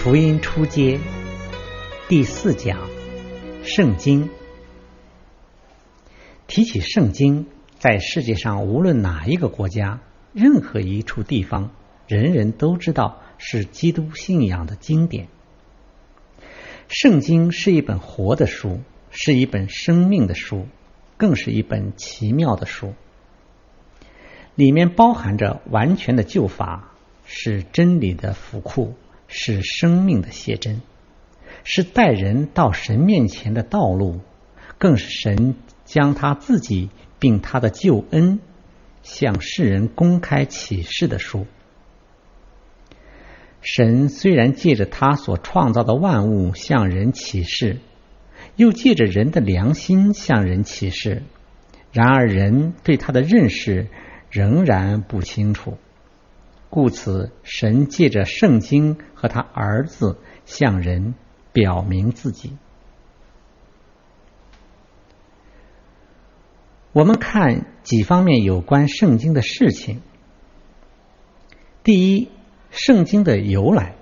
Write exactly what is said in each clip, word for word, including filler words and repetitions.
福音初阶第四讲圣经。提起圣经，在世界上无论哪一个国家，任何一处地方，人人都知道是基督信仰的经典。圣经是一本活的书，是一本生命的书，更是一本奇妙的书。里面包含着完全的救法，是真理的府库，是生命的写真，是带人到神面前的道路，更是神将他自己并他的救恩向世人公开启示的书。神虽然借着他所创造的万物向人启示，又借着人的良心向人启示，然而人对他的认识仍然不清楚，故此神借着圣经和他儿子向人表明自己。我们看几方面有关圣经的事情。第一，圣经的由来。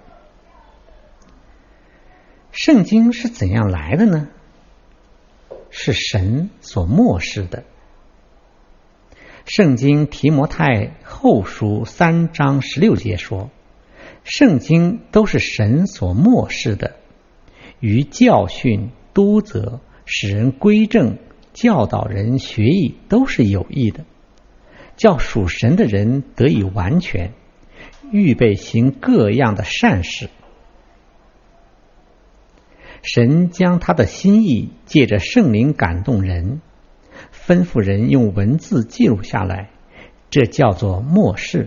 圣经是怎样来的呢？是神所默示的。圣经提摩太后书三章十六节说，圣经都是神所默示的，于教训、督责、使人归正、教导人学艺，都是有益的，叫属神的人得以完全，预备行各样的善事。神将他的心意借着圣灵感动人，吩咐人用文字记录下来，这叫做默示。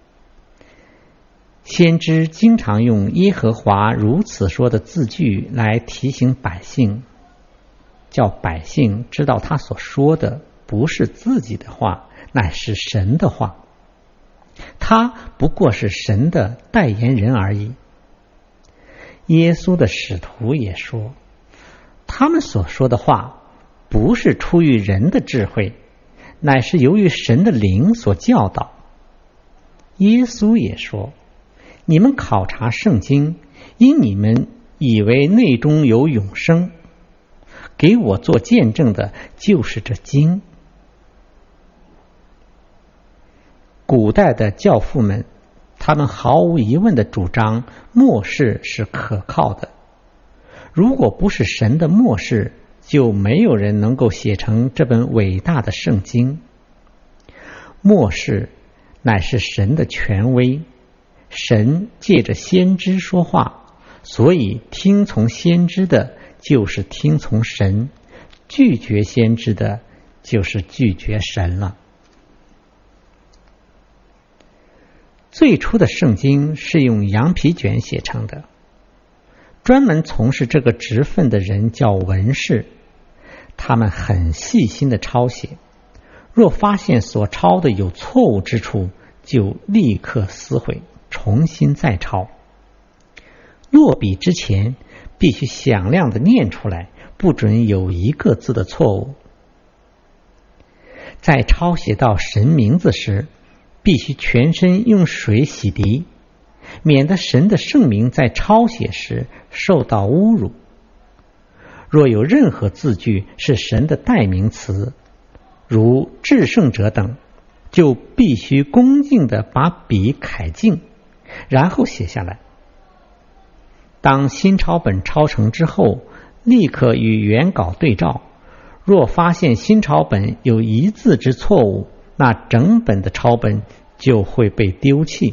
先知经常用耶和华如此说的字句来提醒百姓，叫百姓知道他所说的不是自己的话，乃是神的话，他不过是神的代言人而已。耶稣的使徒也说，他们所说的话不是出于人的智慧，乃是由于神的灵所教导。耶稣也说，你们考察圣经，因你们以为内中有永生，给我做见证的就是这经。古代的教父们，他们毫无疑问地主张默示是可靠的。如果不是神的默示，就没有人能够写成这本伟大的圣经。默示乃是神的权威，神借着先知说话，所以听从先知的就是听从神，拒绝先知的就是拒绝神了。最初的圣经是用羊皮卷写成的，专门从事这个职分的人叫文士，他们很细心的抄写，若发现所抄的有错误之处，就立刻撕毁，重新再抄。落笔之前必须响亮的念出来，不准有一个字的错误。在抄写到神名字时，必须全身用水洗涤，免得神的圣名在抄写时受到侮辱。若有任何字句是神的代名词，如至圣者等，就必须恭敬地把笔揩净，然后写下来。当新抄本抄成之后，立刻与原稿对照，若发现新抄本有一字之错误，那整本的抄本就会被丢弃。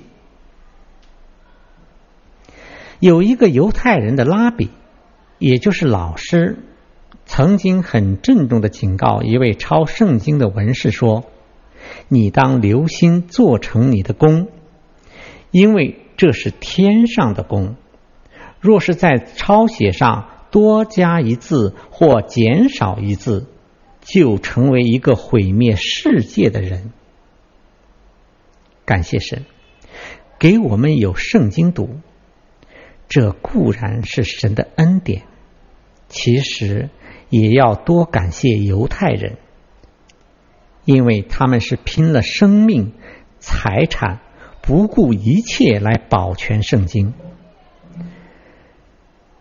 有一个犹太人的拉比，也就是老师，曾经很郑重地警告一位抄圣经的文士说，你当留心做成你的工，因为这是天上的工。若是在抄写上多加一字或减少一字，就成为一个毁灭世界的人。感谢神，给我们有圣经读，这固然是神的恩典，其实也要多感谢犹太人，因为他们是拼了生命、财产，不顾一切来保全圣经。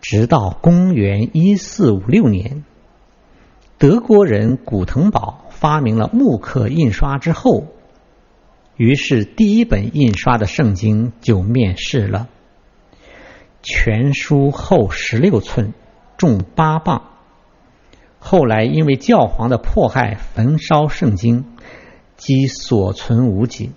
直到公元一四五六年，德国人古腾堡发明了木刻印刷之后，于是第一本印刷的圣经就面世了。全书厚十六寸，重八磅。后来因为教皇的迫害焚烧圣经，即所存无几。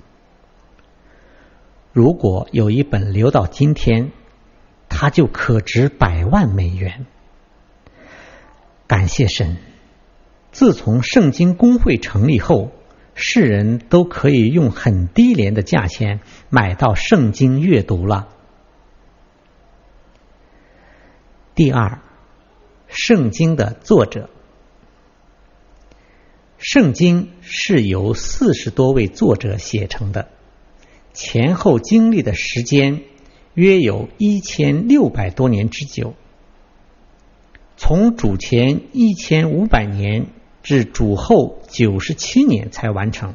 如果有一本留到今天，它就可值百万美元。感谢神，自从圣经公会成立后，世人都可以用很低廉的价钱买到圣经阅读了。第二，圣经的作者。圣经是由四十多位作者写成的，前后经历的时间约有一千六百多年之久，从主前一千五百年至主后九十七年才完成。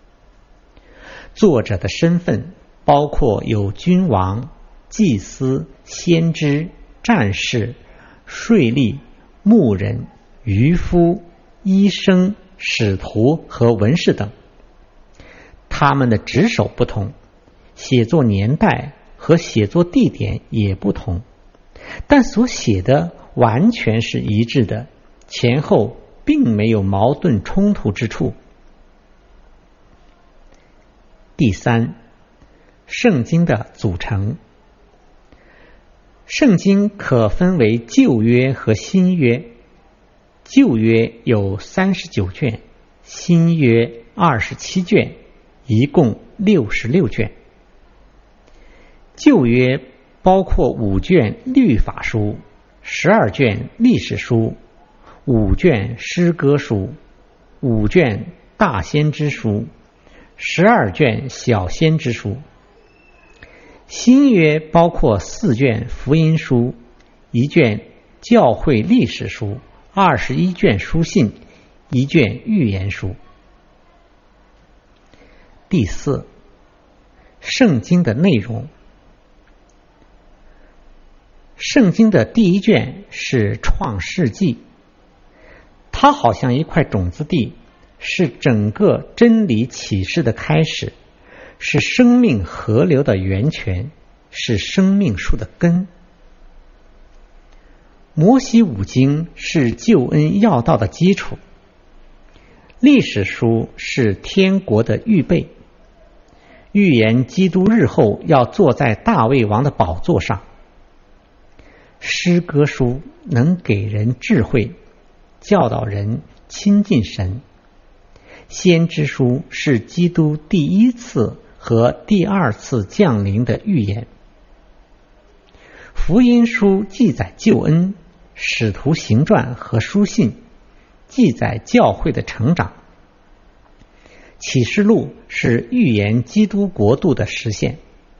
作者的身份包括有君王、祭司、先知、战士、税吏、牧人、渔夫、医生、使徒和文士等。他们的职守不同，写作年代和写作地点也不同，但所写的完全是一致的，前后并没有矛盾冲突之处。第三，圣经的组成。圣经可分为旧约和新约，旧约有三十九卷，新约二十七卷，一共六十六卷。旧约包括五卷律法书，十二卷历史书，五卷诗歌书，五卷大先知书，十二卷小先知书。新约包括四卷福音书，一卷教会历史书，二十一卷书信，一卷预言书。第四，圣经的内容。圣经的第一卷是创世纪，它好像一块种子地，是整个真理启示的开始，是生命河流的源泉，是生命树的根。摩西五经是救恩要道的基础，历史书是天国的预备，预言基督日后要坐在大卫王的宝座上。诗歌书能给人智慧，教导人亲近神。先知书是基督第一次和第二次降临的预言。福音书记载救恩，使徒行传和书信记载教会的成长。启示录是预言基督国度的实现。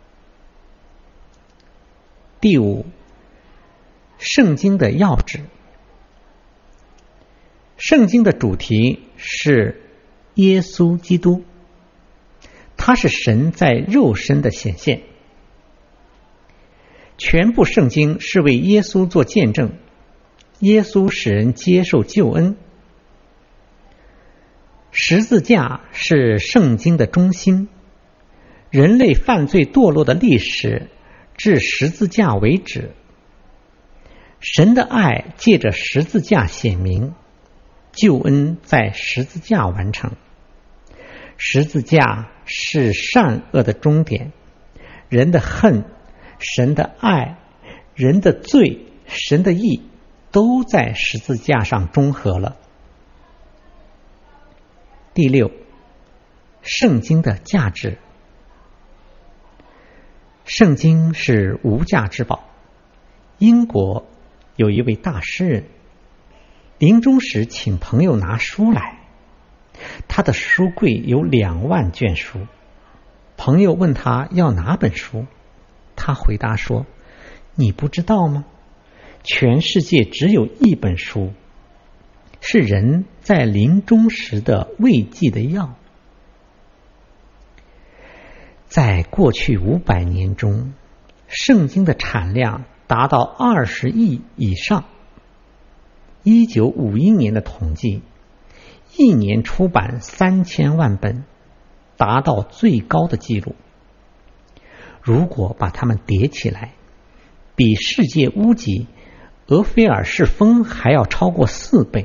第五，圣经的要旨。圣经的主题是耶稣基督，他是神在肉身的显现。全部圣经是为耶稣做见证，耶稣使人接受救恩。十字架是圣经的中心，人类犯罪堕落的历史至十字架为止。神的爱借着十字架显明，救恩在十字架完成。十字架是善恶的终点，人的恨、神的爱、人的罪、神的义都在十字架上中和了。第六，圣经的价值。圣经是无价之宝。英国有一位大诗人，临终时请朋友拿书来，他的书柜有两万卷书。朋友问他要哪本书，他回答说：你不知道吗？全世界只有一本书，是人在临终时的慰藉的药。在过去五百年中，圣经的产量达到二十亿以上。一九五一年的统计，一年出版三千万本，达到最高的纪录。如果把它们叠起来，比世界屋脊俄菲尔士峰还要超过四倍。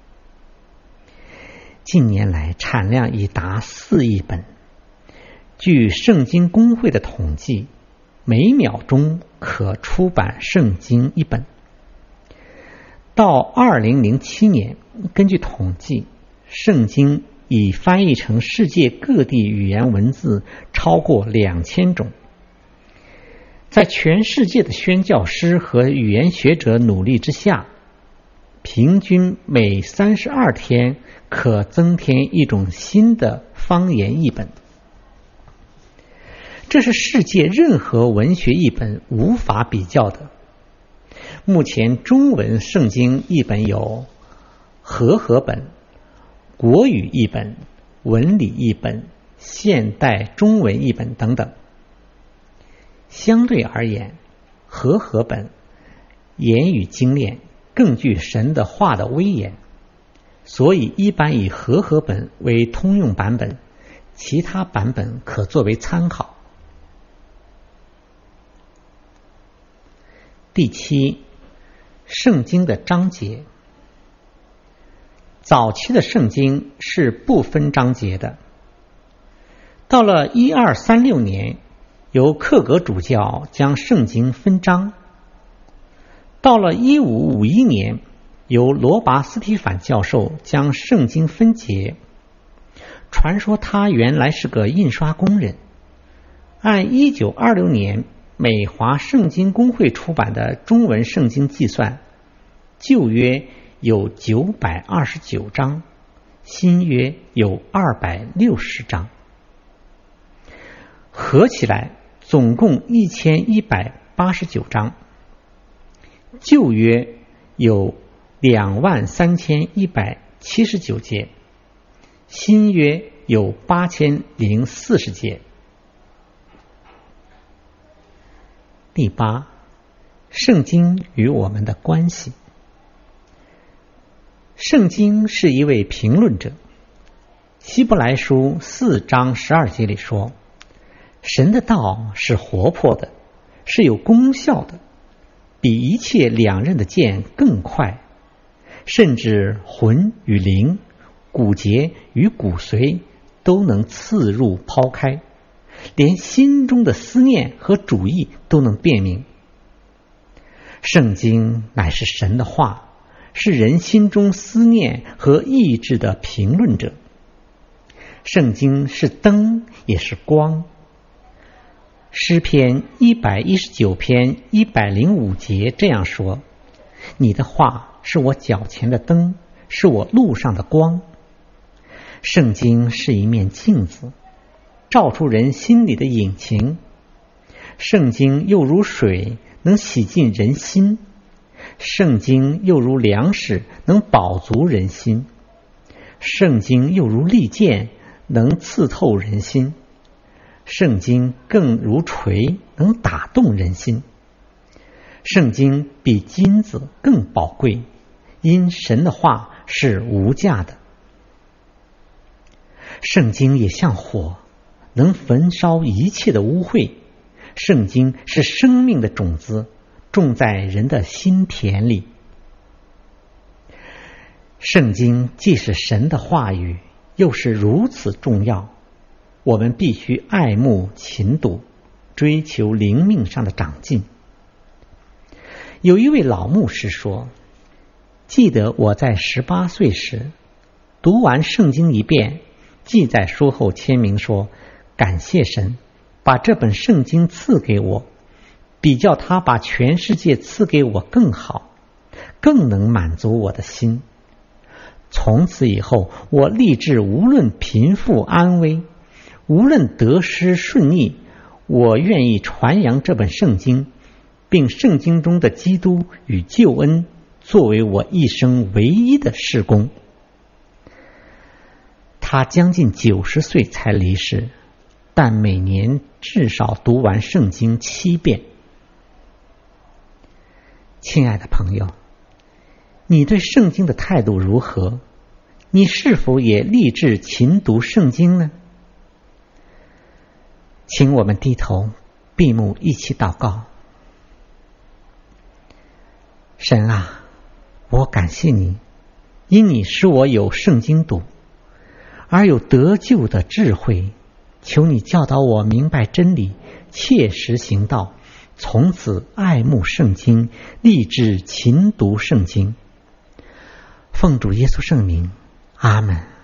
近年来产量已达四亿本。据圣经公会的统计，每秒钟可出版圣经一本。到二零零七年，根据统计，圣经已翻译成世界各地语言文字超过两千种。在全世界的宣教师和语言学者努力之下，平均每三十二天可增添一种新的方言译本。这是世界任何文学译本无法比较的。目前中文圣经译本有和合本、国语译本、文理译本、现代中文译本等等。相对而言，和合本言语精炼，更具神的话的威严，所以一般以和合本为通用版本，其他版本可作为参考。第七，圣经的章节。早期的圣经是不分章节的，到了一二三六年，由克格主教将圣经分章。到了一五五一年，由罗拔斯提反教授将圣经分节。传说他原来是个印刷工人。按一九二六年美华圣经公会出版的中文圣经计算，旧约有九百二十九章，新约有二百六十章，合起来总共一千一百八十九章。旧约有两万三千一百七十九节，新约有八千零四十节。第八，圣经与我们的关系。圣经是一位评论者。希伯来书四章十二节里说，神的道是活泼的，是有功效的，比一切两刃的剑更快，甚至魂与灵、骨节与骨髓都能刺入抛开，连心中的思念和主意都能辨明。圣经乃是神的话，是人心中思念和意志的评论者。圣经是灯，也是光。诗篇一百一十九篇一百零五节这样说：你的话是我脚前的灯，是我路上的光。圣经是一面镜子，照出人心里的隐情。圣经又如水，能洗净人心；圣经又如粮食，能饱足人心；圣经又如利剑，能刺透人心；圣经更如锤，能打动人心。圣经比金子更宝贵，因神的话是无价的。圣经也像火，能焚烧一切的污秽。圣经是生命的种子，种在人的心田里。圣经既是神的话语，又是如此重要，我们必须爱慕勤读，追求灵命上的长进。有一位老牧师说，记得我在十八岁时读完圣经一遍，记在书后签名说，感谢神把这本圣经赐给我，比较他把全世界赐给我更好，更能满足我的心。从此以后，我立志无论贫富安危，无论得失顺逆，我愿意传扬这本圣经，并圣经中的基督与救恩作为我一生唯一的事工。他将近九十岁才离世，但每年至少读完圣经七遍。 亲爱的朋友，你对圣经的态度如何？你是否也立志勤读圣经呢？请我们低头闭目一起祷告。神啊，我感谢你，因你使我有圣经读，而有得救的智慧。求你教导我明白真理，切实行道，从此爱慕圣经，立志勤读圣经。奉主耶稣圣名，阿们。